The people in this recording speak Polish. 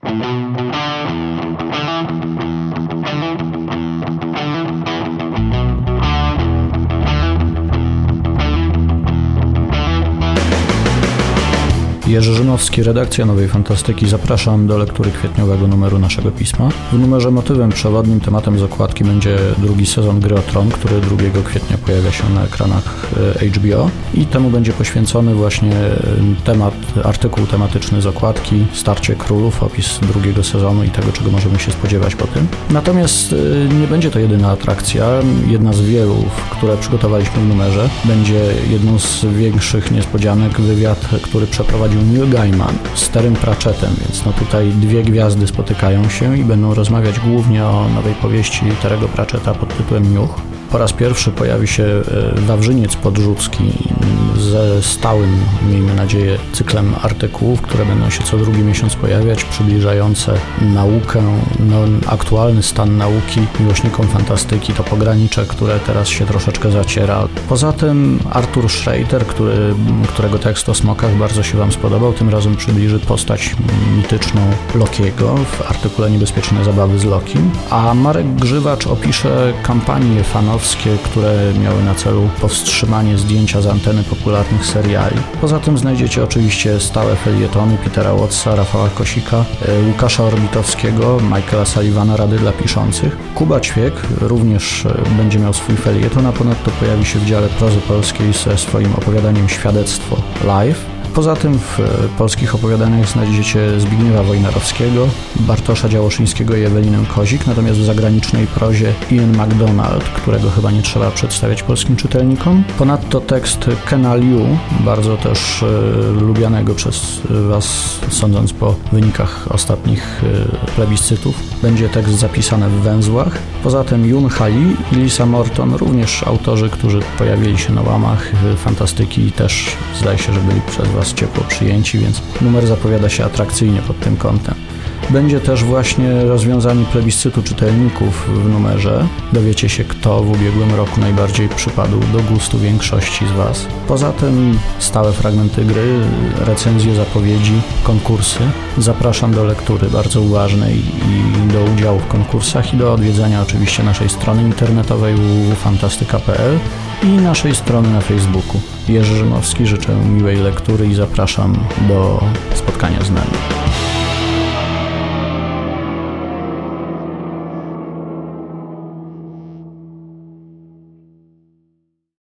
Jerzy Rzymowski, redakcja Nowej Fantastyki. Zapraszam do lektury kwietniowego numeru naszego pisma. W numerze motywem przewodnim tematem z okładki będzie drugi sezon Gry o Tron, który 2 kwietnia pojawia się na ekranach HBO i temu będzie poświęcony właśnie artykuł tematyczny z okładki, Starcie Królów, opis drugiego sezonu i tego, czego możemy się spodziewać po tym. Natomiast nie będzie to jedyna atrakcja, jedna z wielu, które przygotowaliśmy w numerze. Będzie jedną z większych niespodzianek wywiad, który przeprowadził Neil Gaiman z Terrym Pratchettem, więc tutaj 2 gwiazdy spotykają się i będą rozmawiać głównie o nowej powieści Terry'ego Pratchetta pod tytułem Niuch. Po raz pierwszy pojawi się Wawrzyniec Podrzucki ze stałym, miejmy nadzieję, cyklem artykułów, które będą się co drugi miesiąc pojawiać, przybliżające naukę, aktualny stan nauki miłośnikom fantastyki, to pogranicze, które teraz się troszeczkę zaciera. Poza tym Arthur Schreiter, którego tekst o smokach bardzo się Wam spodobał, tym razem przybliży postać mityczną Lokiego w artykule Niebezpieczne zabawy z Lokim, a Marek Grzywacz opisze kampanie fanowskie, które miały na celu powstrzymanie zdjęcia z anteny popularnych seriali. Poza tym znajdziecie oczywiście stałe felietony Petera Wattsa, Rafała Kosika, Łukasza Orbitowskiego, Michaela Sullivana, Rady dla Piszących. Kuba Ćwiek również będzie miał swój felieton, a ponadto pojawi się w dziale prozy polskiej ze swoim opowiadaniem Świadectwo Live. Poza tym w polskich opowiadaniach znajdziecie Zbigniewa Wojnarowskiego, Bartosza Działoszyńskiego i Ewelinę Kozik, natomiast w zagranicznej prozie Ian MacDonald, którego chyba nie trzeba przedstawiać polskim czytelnikom. Ponadto tekst Kena Liu, bardzo też lubianego przez Was, sądząc po wynikach ostatnich plebiscytów. Będzie tekst zapisany w Węzłach. Poza tym Yoon Ha-Lee i Lisa Morton, również autorzy, którzy pojawili się na łamach fantastyki i też zdaje się, że byli przez Was ciepło przyjęci, więc numer zapowiada się atrakcyjnie pod tym kątem. Będzie też właśnie rozwiązanie plebiscytu czytelników w numerze. Dowiecie się, kto w ubiegłym roku najbardziej przypadł do gustu większości z Was. Poza tym stałe fragmenty gry, recenzje, zapowiedzi, konkursy. Zapraszam do lektury bardzo uważnej i do udziału w konkursach i do odwiedzania oczywiście naszej strony internetowej www.fantastyka.pl i naszej strony na Facebooku. Jerzy Rzymowski, życzę miłej lektury i zapraszam do spotkania z nami.